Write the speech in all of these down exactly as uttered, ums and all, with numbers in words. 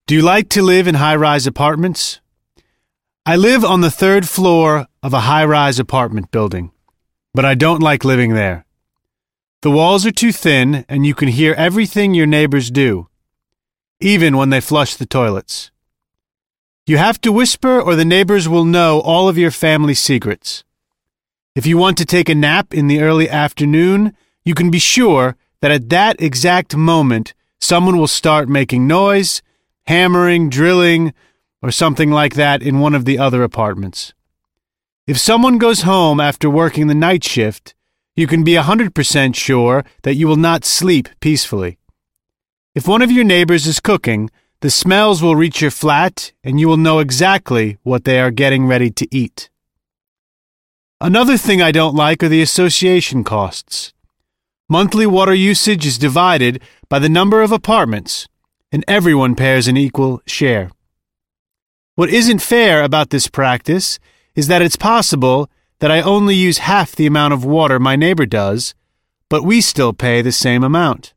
Do you like to live in high-rise apartments? I live on the third floor of a high-rise apartment building, but I don't like living there. The walls are too thin, and you can hear everything your neighbors do, even when they flush the toilets. You have to whisper or the neighbors will know all of your family secrets. If you want to take a nap in the early afternoon, you can be sure that at that exact moment, someone will start making noise, hammering, drilling, or something like that in one of the other apartments. If someone goes home after working the night shift, you can be one hundred percent sure that you will not sleep peacefully. If one of your neighbors is cooking, the smells will reach your flat and you will know exactly what they are getting ready to eat. Another thing I don't like are the association costs. Monthly water usage is divided by the number of apartments, and everyone pays an equal share. What isn't fair about this practice is that it's possible that I only use half the amount of water my neighbor does, but we still pay the same amount.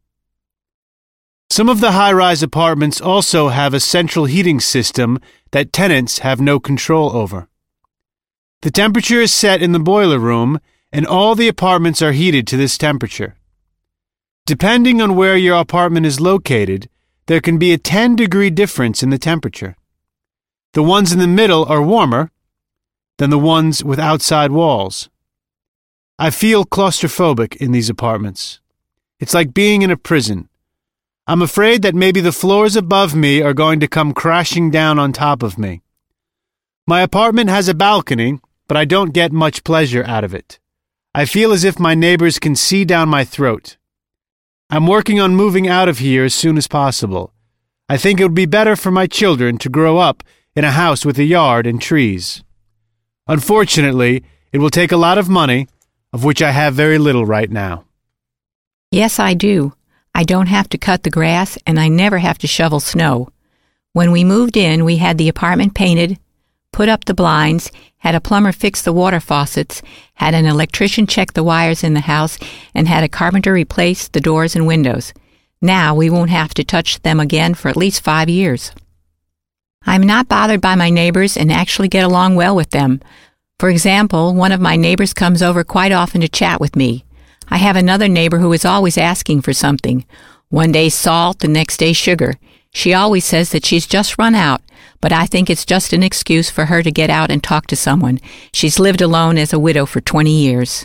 Some of the high-rise apartments also have a central heating system that tenants have no control over. The temperature is set in the boiler room, and all the apartments are heated to this temperature. Depending on where your apartment is located, there can be a ten-degree difference in the temperature. The ones in the middle are warmer than the ones with outside walls. I feel claustrophobic in these apartments. It's like being in a prison. I'm afraid that maybe the floors above me are going to come crashing down on top of me. My apartment has a balcony, but I don't get much pleasure out of it. I feel as if my neighbors can see down my throat. I'm working on moving out of here as soon as possible. I think it would be better for my children to grow up in a house with a yard and trees. Unfortunately, it will take a lot of money, of which I have very little right now. Yes, I do. I don't have to cut the grass, and I never have to shovel snow. When we moved in, we had the apartment painted, put up the blinds, had a plumber fix the water faucets, had an electrician check the wires in the house, and had a carpenter replace the doors and windows. Now we won't have to touch them again for at least five years. I'm not bothered by my neighbors and actually get along well with them. For example, one of my neighbors comes over quite often to chat with me. I have another neighbor who is always asking for something. One day salt, the next day sugar. She always says that she's just run out, but I think it's just an excuse for her to get out and talk to someone. She's lived alone as a widow for twenty years.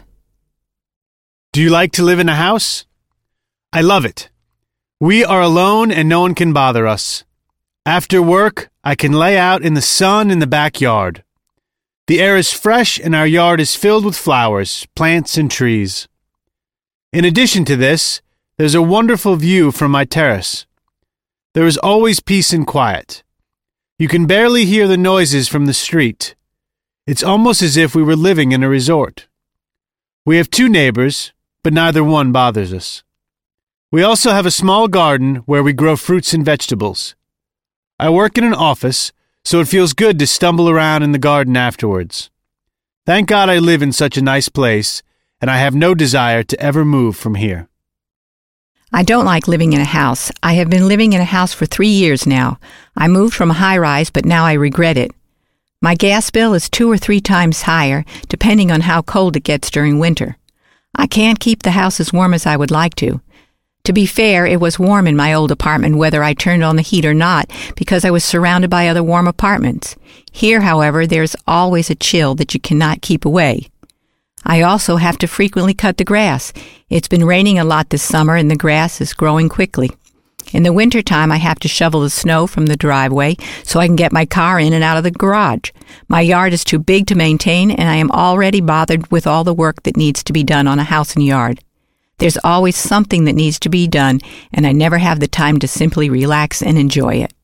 Do you like to live in a house? I love it. We are alone and no one can bother us. After work, I can lay out in the sun in the backyard. The air is fresh and our yard is filled with flowers, plants, and trees. In addition to this, there's a wonderful view from my terrace. There is always peace and quiet. You can barely hear the noises from the street. It's almost as if we were living in a resort. We have two neighbors, but neither one bothers us. We also have a small garden where we grow fruits and vegetables. I work in an office, so it feels good to stumble around in the garden afterwards. Thank God I live in such a nice place, and I have no desire to ever move from here. I don't like living in a house. I have been living in a house for three years now. I moved from a high-rise, but now I regret it. My gas bill is two or three times higher, depending on how cold it gets during winter. I can't keep the house as warm as I would like to. To be fair, it was warm in my old apartment whether I turned on the heat or not, because I was surrounded by other warm apartments. Here, however, there's always a chill that you cannot keep away. I also have to frequently cut the grass. It's been raining a lot this summer and the grass is growing quickly. In the wintertime, I have to shovel the snow from the driveway so I can get my car in and out of the garage. My yard is too big to maintain, and I am already bothered with all the work that needs to be done on a house and yard. There's always something that needs to be done, and I never have the time to simply relax and enjoy it.